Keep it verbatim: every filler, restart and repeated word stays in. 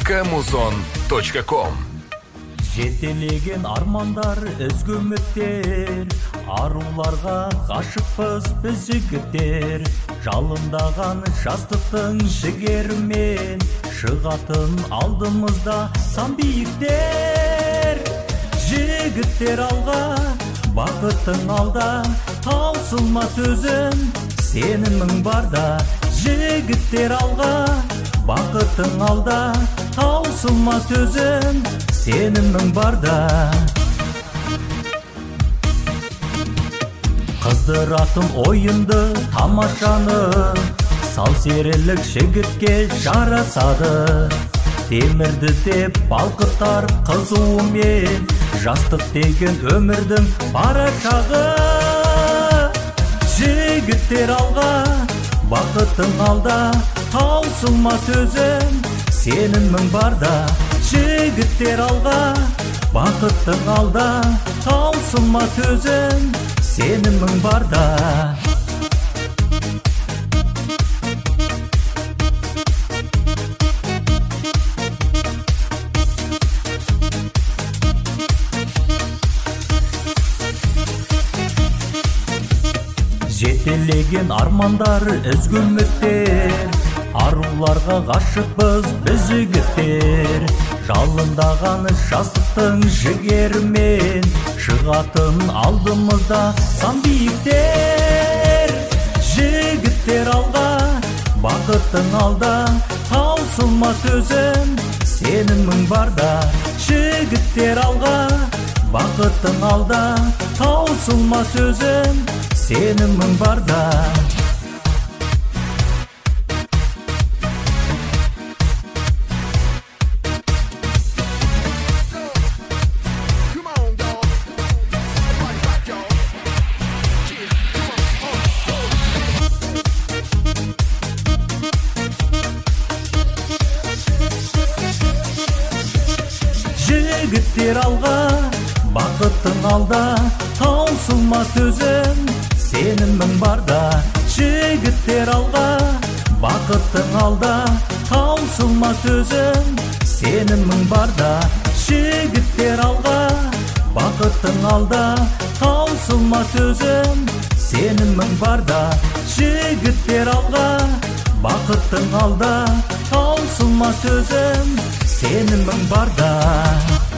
камузон точка ком. Жетелеген армандар, өзгө үміттер, аруларға ғашықпыз біз жігіттер. Жалындаған жастықтың жігерімен, шығатын алдымызда сан биіктер. Жігіттер алға, бақыттың алда, таусылмас өзің, сенімің барда. Жігіттер алға, бақыттың алда, таусылмас өзің, сенімің барда. Қыздыратын ойынды, тамашаны, сал серілік жігітке жарасады. Темірді деп балқытар қызуымен, жастық деген өмірдің парашағы. Жігіттер алға, бақыттың алда, таусылмас өзің, сенімің барда. Жігіттер алға, бақыттың алда, таусылмас өзің, сенімің барда. Жетелеген армандар, өзгө үміттер, аруларға ғашықпыз біз жігіттер. Жалындаған жастықтың жігерімен, шығатын алдымызда сан биіктер. Жігіттер алға, бақыттың алда, таусылмас өзің, сенімің барда. Жігіттер алға, бақыттың алда, таусылмас өзің, сенімің барда. Жігіттер алға, бақыттың алда, таусылмас өзің, сенімің барда. Жігіттер алға, бақыттың алда, таусылмас өзің, сенімің барда. Жігіттер алға, бақыттың алда, таусылмас өзің, сенімің барда. Жігіттер алға, бақыттың алда, таусылмас өзің, сенімің барда.